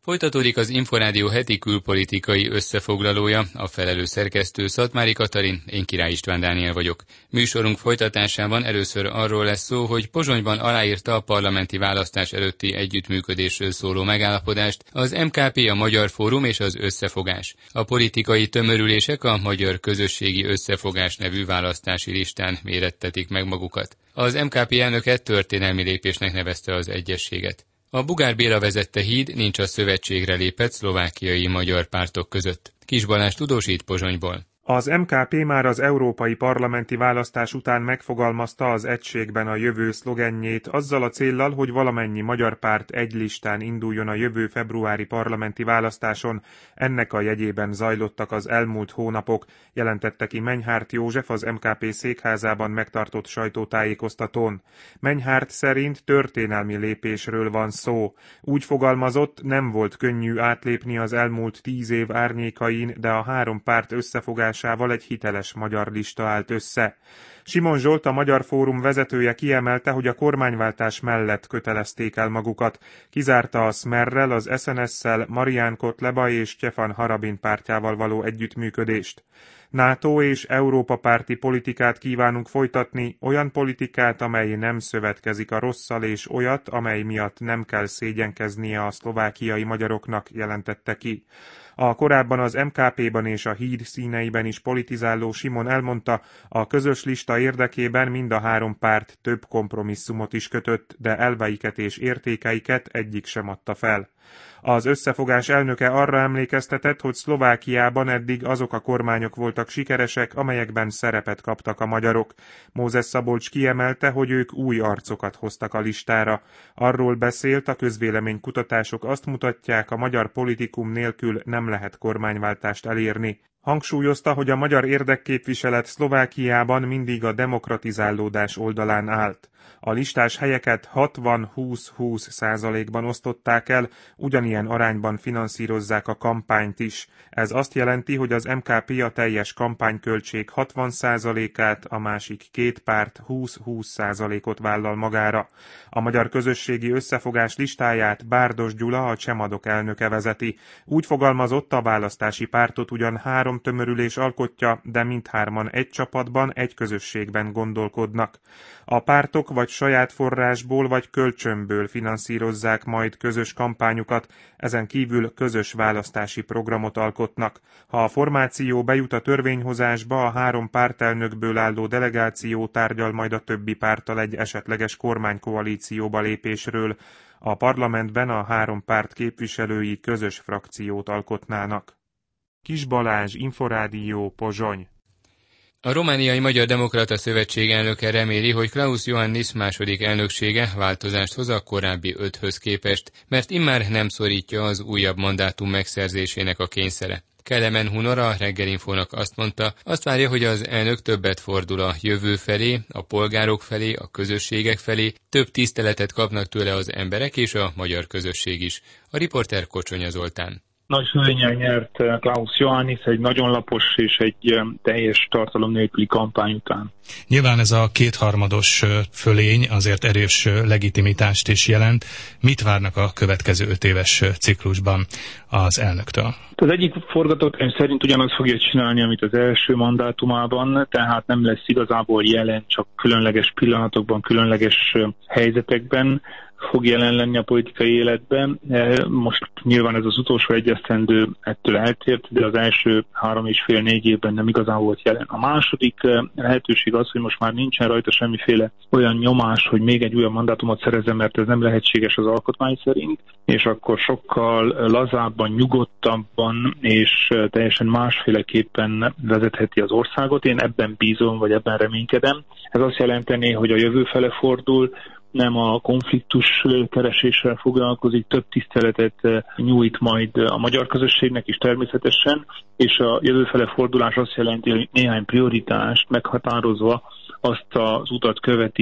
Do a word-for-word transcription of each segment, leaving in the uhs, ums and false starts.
Folytatódik az Inforádió heti külpolitikai összefoglalója, a felelős szerkesztő Szatmári Katalin, én Király István Dániel vagyok. Műsorunk folytatásában először arról lesz szó, hogy Pozsonyban aláírta a parlamenti választás előtti együttműködésről szóló megállapodást az em ká pé, a Magyar Fórum és az Összefogás. A politikai tömörülések a Magyar Közösségi Összefogás nevű választási listán mérettetik meg magukat. Az em ká pé elnöke történelmi lépésnek nevezte az egyezséget. A Bugár Béla vezette híd nincs a szövetségre lépett szlovákiai magyar pártok között. Kis Balázs tudósít Pozsonyból. Az em ká pé már az európai parlamenti választás után megfogalmazta az egységben a jövő szlogenjét, azzal a céllal, hogy valamennyi magyar párt egy listán induljon a jövő februári parlamenti választáson. Ennek a jegyében zajlottak az elmúlt hónapok, jelentette ki Menyhárt József az em ká pé székházában megtartott sajtótájékoztatón. Menyhárt szerint történelmi lépésről van szó. Úgy fogalmazott, nem volt könnyű átlépni az elmúlt tíz év árnyékain, de a három párt összefogás egy hiteles magyar lista állt össze. Simon Zsolt, a Magyar Fórum vezetője kiemelte, hogy a kormányváltás mellett kötelezték el magukat. Kizárta a Smerrel, az es en es-szel, Marián Kotleba és Stefan Harabin pártjával való együttműködést. NATO és Európa párti politikát kívánunk folytatni, olyan politikát, amely nem szövetkezik a rosszal, és olyat, amely miatt nem kell szégyenkeznie a szlovákiai magyaroknak, jelentette ki. A korábban az em ká péban és a híd színeiben is politizáló Simon elmondta, a közös lista érdekében mind a három párt több kompromisszumot is kötött, de elveiket és értékeiket egyik sem adta fel. Az összefogás elnöke arra emlékeztetett, hogy Szlovákiában eddig azok a kormányok voltak sikeresek, amelyekben szerepet kaptak a magyarok. Mózes Szabolcs kiemelte, hogy ők új arcokat hoztak a listára. Arról beszélt, a közvéleménykutatások azt mutatják, a magyar politikum nélkül nem lehet kormányváltást elérni. Hangsúlyozta, hogy a magyar érdekképviselet Szlovákiában mindig a demokratizálódás oldalán állt. A listás helyeket hatvan-húsz-húsz százalékban osztották el, ugyanilyen arányban finanszírozzák a kampányt is. Ez azt jelenti, hogy az em ká pé a teljes kampányköltség hatvan százalékát, a másik két párt húsz-húsz százalékot vállal magára. A Magyar Közösségi Összefogás listáját Bárdos Gyula, a Csemadok elnöke vezeti. Úgy fogalmazott, a választási pártot ugyan három tömörülés alkotja, de mindhárman egy csapatban, egy közösségben gondolkodnak. A pártok vagy saját forrásból, vagy kölcsönből finanszírozzák majd közös kampányukat, ezen kívül közös választási programot alkotnak. Ha a formáció bejut a törvényhozásba, a három pártelnökből álló delegáció tárgyal majd a többi párttal egy esetleges kormánykoalícióba lépésről. A parlamentben a három párt képviselői közös frakciót alkotnának. Kis Balázs, Inforádió, Pozsony. A Romániai Magyar Demokrata Szövetség elnöke reméli, hogy Klaus Iohannis második elnöksége változást hoz a korábbi öthöz képest, mert immár nem szorítja az újabb mandátum megszerzésének a kényszere. Kelemen Hunor a Reggelinfónak azt mondta, azt várja, hogy az elnök többet fordul a jövő felé, a polgárok felé, a közösségek felé, több tiszteletet kapnak tőle az emberek és a magyar közösség is. A riporter Kocsonya Zoltán. Nagy fölénnyel nyert Klaus Iohannis egy nagyon lapos és egy teljes tartalom nélküli kampány után. Nyilván ez a kétharmados fölény azért erős legitimitást is jelent. Mit várnak a következő öt éves ciklusban az elnöktől? Az egyik forgatókönyv szerint ugyanazt fogja csinálni, amit az első mandátumában, tehát nem lesz igazából jelen, csak különleges pillanatokban, különleges helyzetekben fog jelen lenni a politikai életben. Most nyilván ez az utolsó egy esztendő ettől eltért, de az első három és fél négy évben nem igazán volt jelen. A második lehetőség az, hogy most már nincsen rajta semmiféle olyan nyomás, hogy még egy újabb mandátumot szerezzen, mert ez nem lehetséges az alkotmány szerint, és akkor sokkal lazábban, nyugodtabban és teljesen másféleképpen vezetheti az országot. Én ebben bízom, vagy ebben reménykedem. Ez azt jelenteni, hogy a jövő fele fordul, nem a konfliktus kereséssel foglalkozik, több tiszteletet nyújt majd a magyar közösségnek is természetesen, és a jövőfele fordulás azt jelenti, hogy néhány prioritást meghatározva azt az utat követi,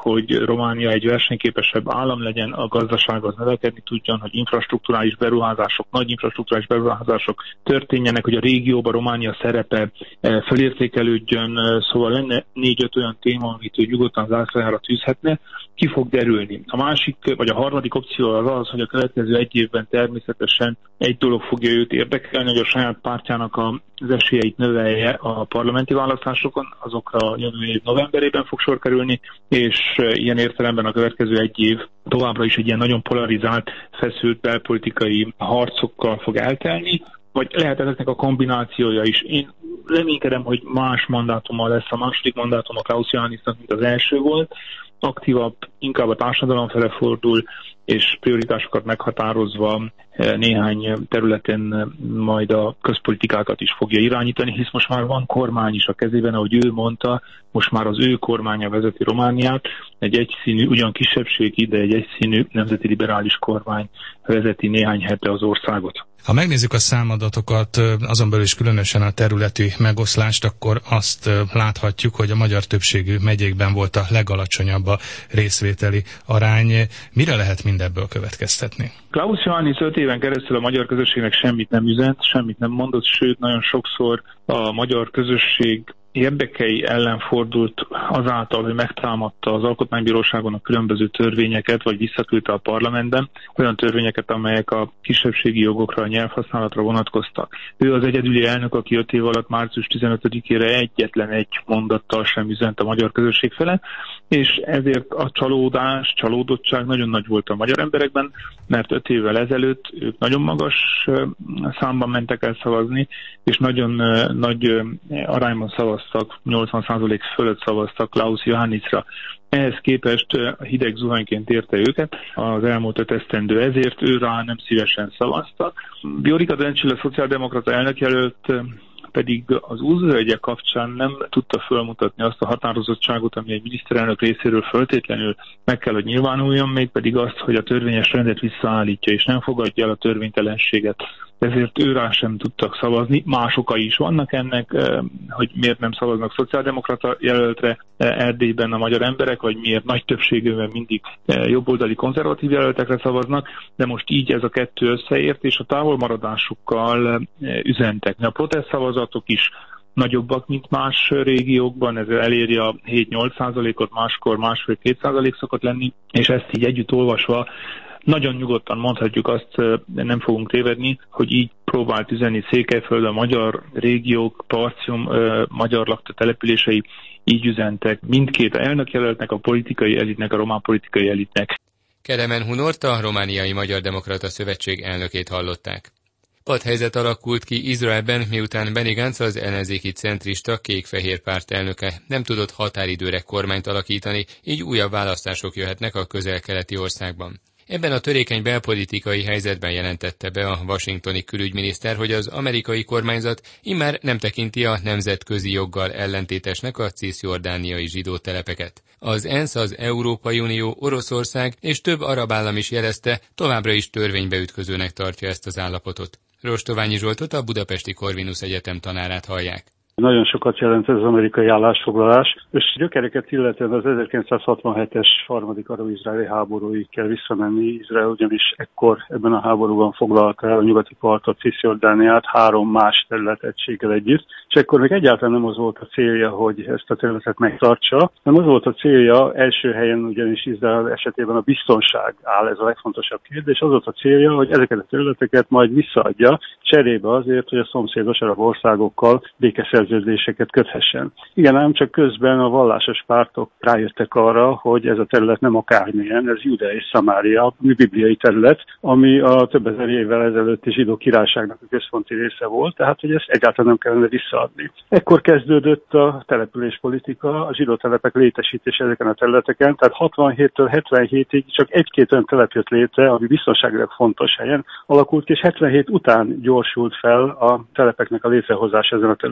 hogy Románia egy versenyképesebb állam legyen, a gazdaság az növekedni tudjon, hogy infrastrukturális beruházások, nagy infrastrukturális beruházások történjenek, hogy a régióban Románia szerepe felértékelődjön, szóval lenne négy-öt olyan téma, amit ő nyugodtan zászlajára tűzhetne, ki fog derülni. A másik, vagy a harmadik opció az az, hogy a következő egy évben természetesen egy dolog fogja őt érdekelni, hogy a saját pártjának az esélyeit növelje a parlamenti választásokon, azokra a jövő év novemberében fog sor kerülni, és ilyen értelemben a következő egy év továbbra is egy ilyen nagyon polarizált, feszült belpolitikai harcokkal fog eltelni, vagy lehet ezeknek a kombinációja is. Én reménykedem, hogy más mandátuma lesz a második mandátum a Klaus Johannisnak, mint az első volt, aktívabb, inkább a társadalom fele fordul, és prioritásokat meghatározva néhány területen majd a közpolitikákat is fogja irányítani, hisz most már van kormány is a kezében, ahogy ő mondta, most már az ő kormánya vezeti Romániát, egy egyszínű, ugyan kisebbségi, de egy egyszínű nemzeti liberális kormány vezeti néhány hete az országot. Ha megnézzük a számadatokat, azon belül is különösen a területi megoszlást, akkor azt láthatjuk, hogy a magyar többségű megyékben volt a legalacsonyabb a részvételi arány. Mire lehet mindebből következtetni? Klaus Johannis öt éven keresztül a magyar közösségnek semmit nem üzent, semmit nem mondott, sőt, nagyon sokszor a magyar közösség érdekei ellen fordult azáltal, hogy megtámadta az Alkotmánybíróságon a különböző törvényeket, vagy visszaküldte a parlamentben olyan törvényeket, amelyek a kisebbségi jogokra, a nyelvhasználatra vonatkoztak. Ő az egyedüli elnök, aki öt év alatt március tizenötödikére egyetlen egy mondattal sem üzent a magyar közösség fele, és ezért a csalódás, csalódottság nagyon nagy volt a magyar emberekben, mert öt évvel ezelőtt ők nagyon magas számban mentek el szavazni, és nagyon nagy arányban szavaztak, nyolcvan százalék fölött szavaztak Klaus Johannisra. Ehhez képest hideg zuhanyként érte őket az elmúlt öt esztendő, ezért ő rá nem szívesen szavaztak. Viorica Dăncilă, szociáldemokrata elnökjelölt, pedig az úszvölgyek kapcsán nem tudta felmutatni azt a határozottságot, ami egy miniszterelnök részéről föltétlenül meg kell, hogy nyilvánuljon, még pedig azt, hogy a törvényes rendet visszaállítja, és nem fogadja el a törvénytelenséget. Ezért őrá sem tudtak szavazni. Más okai is vannak ennek, hogy miért nem szavaznak szociáldemokrata jelöltre Erdélyben a magyar emberek, vagy miért nagy többségűen mindig jobboldali konzervatív jelöltekre szavaznak, de most így ez a kettő összeért, és a távolmaradásukkal üzentek. A protest szavazatok is nagyobbak, mint más régiókban, ez eléri a hét-nyolc százalékot, máskor másfél-két százalék szokott lenni, és ezt így együtt olvasva nagyon nyugodtan mondhatjuk azt, nem fogunk tévedni, hogy így próbált üzenni Székelyföld, a magyar régiók, Partium, magyar lakta települései így üzentek mindkét elnökjelöltnek, a politikai elitnek, a román politikai elitnek. Kelemen Hunorta, a Romániai Magyar Demokrata Szövetség elnökét hallották. Padhelyzet alakult ki Izraelben, miután Benny Gantz, az ellenzéki centrista kék-fehér párt elnöke nem tudott határidőre kormányt alakítani, így újabb választások jöhetnek a közel-keleti országban. Ebben a törékeny belpolitikai helyzetben jelentette be a washingtoni külügyminiszter, hogy az amerikai kormányzat immár nem tekinti a nemzetközi joggal ellentétesnek a ciszjordániai zsidó telepeket. Az ENSZ, az Európai Unió, Oroszország és több arab állam is jelezte, továbbra is törvénybe ütközőnek tartja ezt az állapotot. Rostoványi Zsoltot, a Budapesti Corvinus Egyetem tanárát hallják. Nagyon sokat jelent ez az amerikai állásfoglalás, és gyökereket illetően az ezerkilencszázhatvanhetes harmadik arab-izraeli háborúig kell visszamenni. Izrael ugyanis ekkor ebben a háborúban foglalta el a nyugati partot, Ciszjordániát három más területegységgel együtt, és ekkor még egyáltalán nem az volt a célja, hogy ezt a területet megtartsa, hanem az volt a célja, első helyen ugyanis Izrael esetében a biztonság áll, ez a legfontosabb kérdés, az volt a célja, hogy ezeket a területeket majd visszaadja, cserébe azért, hogy a szomszédos arab országokkal békeszerződéseket köthessen. Igen, ám csak közben a vallásos pártok rájöttek arra, hogy ez a terület nem akármilyen, ez Judea és Szamária, ami bibliai terület, ami a több ezer évvel ezelőtti zsidó királyságnak a központi része volt, tehát hogy ezt egyáltalán nem kellene visszaadni. Ekkor kezdődött a településpolitika, a zsidó telepek létesítése ezeken a területeken, tehát hatvanhéttől hetvenhétig csak egy-két olyan telep jött létre, ami biztonságilag fontos helyen alakult, és hetvenhét után gyorsult fel a telepeknek a létrehozása ezen a területen.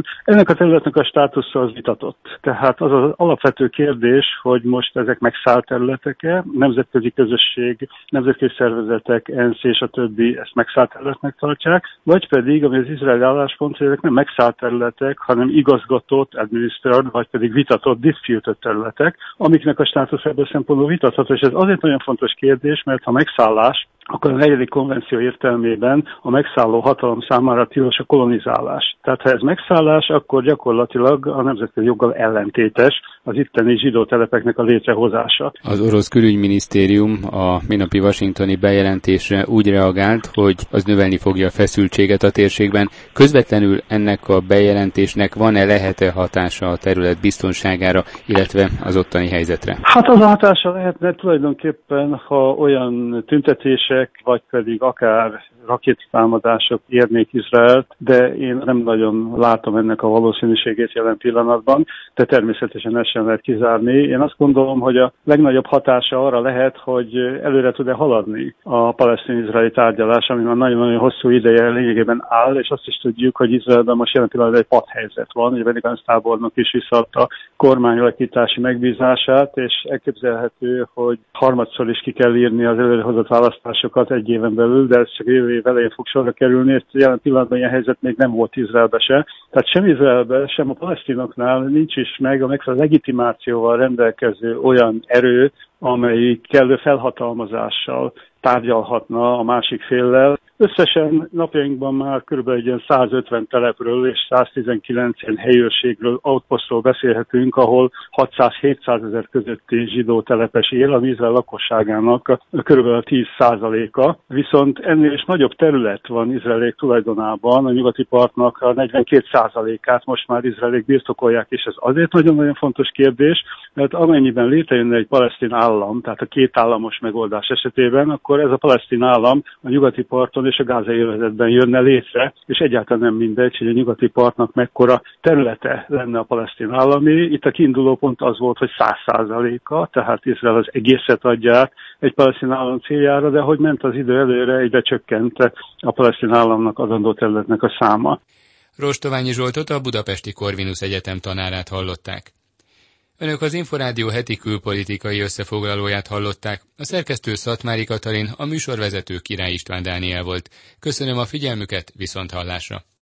Ennek a területnek a státusza az vitatott. Tehát az az alapvető kérdés, hogy most ezek megszállt területek-e, nemzetközi közösség, nemzetközi szervezetek, ENSZ és a többi ezt megszállt területnek tartják, vagy pedig, ami az izraeli álláspont, hogy ezek nem megszállt területek, hanem igazgatott, administered, vagy pedig vitatott, disputed területek, amiknek a státusz ebből szempontból vitatható. És ez azért nagyon fontos kérdés, mert ha megszállás, akkor a negyedik konvenció értelmében a megszálló hatalom számára tilos a kolonizálás. Tehát ha ez megszállás, akkor gyakorlatilag a nemzetközi joggal ellentétes az itteni zsidó telepeknek a létrehozása. Az orosz külügyminisztérium a minapi washingtoni bejelentésre úgy reagált, hogy az növelni fogja a feszültséget a térségben. Közvetlenül ennek a bejelentésnek van-e, lehet-e hatása a terület biztonságára, illetve az ottani helyzetre? Hát az a hatása lehetne tulajdonképpen, ha olyan tüntetések, vagy pedig akár rakétatámadások érnék Izraelt, de én nem nagyon látom ennek a valószínűségét jelen pillanatban, de természetesen ezt sem lehet kizárni. Én azt gondolom, hogy a legnagyobb hatása arra lehet, hogy előre tud-e haladni a palesztin-izraeli tárgyalás, ami már nagyon-nagyon hosszú ideje lényegében áll, és azt is tudjuk, hogy Izraelben most jelen pillanatban egy padhelyzet van, hogy a Benny Gantz tábornok is visszaadta kormányalakítási megbízását, és elképzelhető, hogy harmadszor is ki kell írni az előrehozott választásokat egy éven belül, de ez csak jövő év elején fog sorra kerülni, és jelen pillanatban ilyen helyzet még nem volt Izraelbe se. Tehát sem Izraelben, sem a palesztinoknál nincs is meg a megfelelő legitimációval rendelkező olyan erő, amelyik kellő felhatalmazással tárgyalhatna a másik féllel. Összesen napjainkban már kb. Egy ilyen százötven telepről és száztizenkilenc ilyen helyőrségről, outpostról beszélhetünk, ahol hatszáz-hétszázezer közötti zsidó telepes él, ami Izrael lakosságának kb. A tíz százaléka. Viszont ennél is nagyobb terület van izraelék tulajdonában, a nyugati partnak a negyvenkét százalékát most már izraelék birtokolják, és ez azért nagyon-nagyon fontos kérdés, mert amennyiben létrejönne egy palesztin állam, tehát a két államos megoldás esetében, akkor ez a palesztin állam a nyugati parton és a gázai övezetben jönne létre, és egyáltalán nem mindegy, hogy a nyugati partnak mekkora területe lenne a palesztin állami. Itt a kiinduló pont az volt, hogy száz százaléka, tehát Izrael az egészet adja át egy palesztin állam céljára, de hogy ment az idő előre, egyre csökkent a palesztin államnak adandó területnek a száma. Rostoványi Zsoltot, a Budapesti Corvinus Egyetem tanárát hallották. Önök az Inforádió heti külpolitikai összefoglalóját hallották. A szerkesztő Szatmári Katalin, a műsorvezető Király István Dániel volt. Köszönöm a figyelmüket, viszonthallásra!